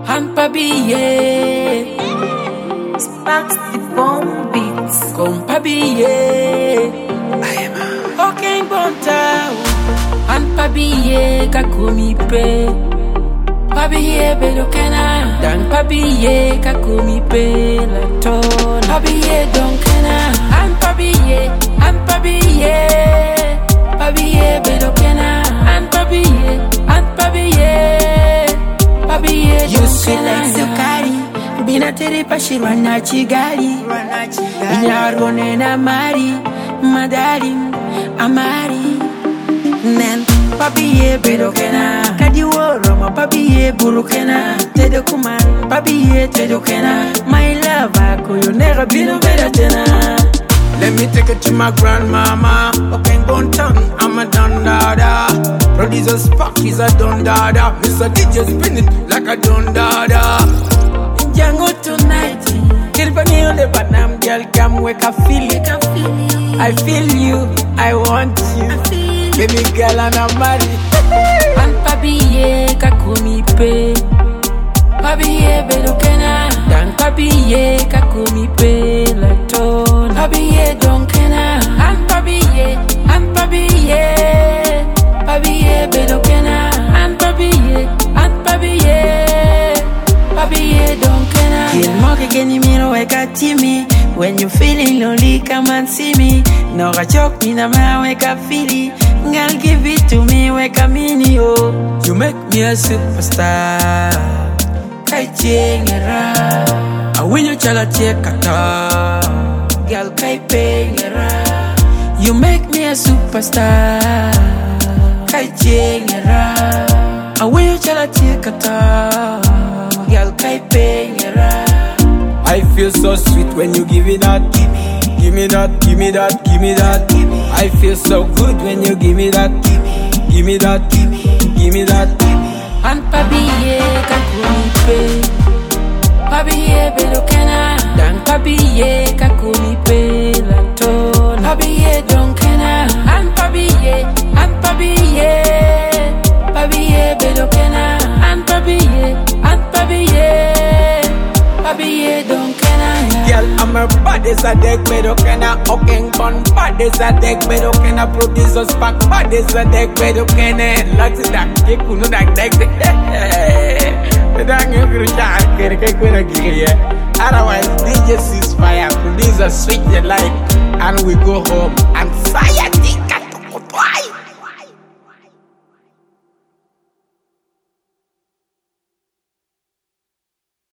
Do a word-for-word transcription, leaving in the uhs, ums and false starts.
and pabille. Sparks the bomb beats. Come pabille. I am a Okay, bonta. And pabille kakumi pe. Pabille belokena. Dan pabille kakumi pe la ton. Pabille donkena. And pabille. And pabille. Pabille belokena. And pabille. And pabille. Pabille You sweet like donkena. sukari. Bina tere pashirwa na chigali. Nyarone na mari. Madari. Amari. Nen. Papiye bedokena. Kadi woro ma papiye burukena. Tedo kuman. Papiye tedokena. My love ako yo nega bino bedatena. Let me take it to my grandmama. Okay, Bonton, I'm a don dada. Producer Spark is a don dada. Mister D J spin it like a don dada. Django tonight. Kirpani ole banam girl come wake up feel it. I feel you, I want you. Baby girl and I'm married. And pabille kakumi pe. Pabille belokena. Dan pabille kakumi pe la ton. Pabille donkena. And pabille. And pabille. Pabille belokena. And pabille. And pabille. Pabille donkena. Kill moke geni miro weka timi. When you feeling lonely, come and see me. No ga chok me na ma weka fili. Girl give it to me weka mini oh. You make me a superstar. Kai chengera. I win you chala kata. Girl kai pengera. You make me a superstar. Kai chengera. I win you chala kata. Girl kai pengera. I feel so sweet when you give it that. Give me that, give me that, give me that. I feel so good when you give me that. Give me that, give me that. And pabille kakumi pe. Pabille belokena. Dan pabille kakumi pe la ton. Pabille donkena. And pabille. And pabille. Pabille belokena. And pabille. And pabille. Pabille donkena. Girl, I'm a bad as a deck, pero can I okay, con bad as a deck, pero can I produce Spark bad as a deck, pero can I lots of that kick, you know that deck. The dang you could share, get a cake with a gear. Otherwise, D J ceasefire, producer switch the light, and we go home and fire.